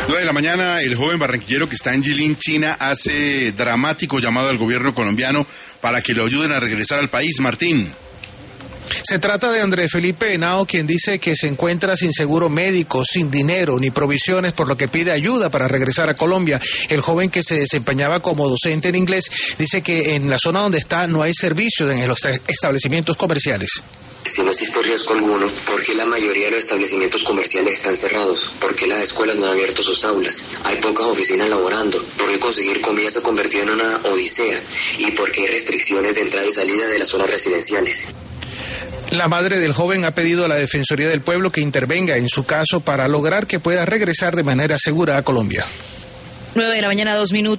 9 de la mañana, el joven barranquillero que está en Jilin, China, hace dramático llamado al gobierno colombiano para que lo ayuden a regresar al país. Martín. Se trata de Andrés Felipe Henao, quien dice que se encuentra sin seguro médico, sin dinero ni provisiones, por lo que pide ayuda para regresar a Colombia. El joven, que se desempeñaba como docente en inglés, dice que en la zona donde está no hay servicios en los establecimientos comerciales. Si no existe riesgo alguno, ¿por qué la mayoría de los establecimientos comerciales están cerrados? ¿Por qué las escuelas no han abierto sus aulas? Hay pocas oficinas laborando. ¿Por qué conseguir comida se ha convertido en una odisea? ¿Y por qué hay restricciones de entrada y salida de las zonas residenciales? La madre del joven ha pedido a la Defensoría del Pueblo que intervenga en su caso para lograr que pueda regresar de manera segura a Colombia. 9 de la mañana, 2 minutos.